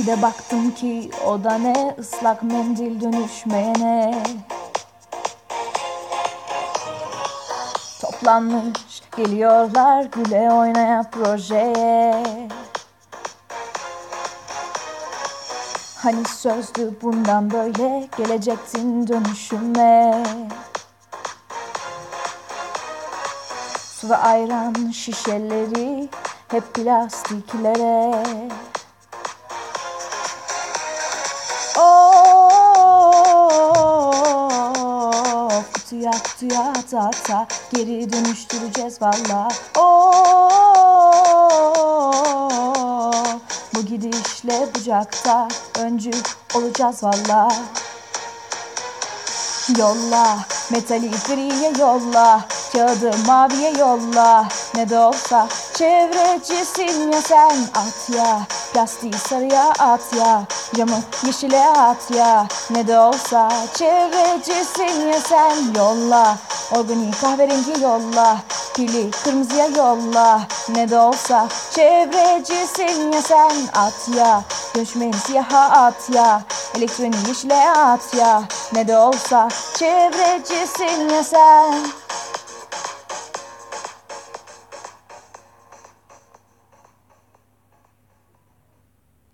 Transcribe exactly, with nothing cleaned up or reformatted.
de baktım ki o da ne, ıslak mendil dönüşmeyene. Toplanmış geliyorlar güle oynaya projeye. Hani sözdü bundan böyle, gelecektin dönüşüme. Su ve ayran şişeleri hep plastiklere. Oh, kutuya kutuya ata ata geri dönüştüreceğiz valla. Oh, bu gidişle bucakta öncü olacağız valla. Yolla metali griye, yolla kağıdı maviye, yolla. Ne de olsa çevrecisin ya sen, at ya. Plastiği sarıya at ya, camı yeşile at ya. Ne de olsa çevrecisin ya sen, yolla. Organik kahverengi yolla, pili kırmızıya yolla. Ne de olsa çevrecisin ya sen, at ya. Dönüşmeyin siyaha at ya, elektroniği yeşile at ya. Ne de olsa çevrecisin ya sen.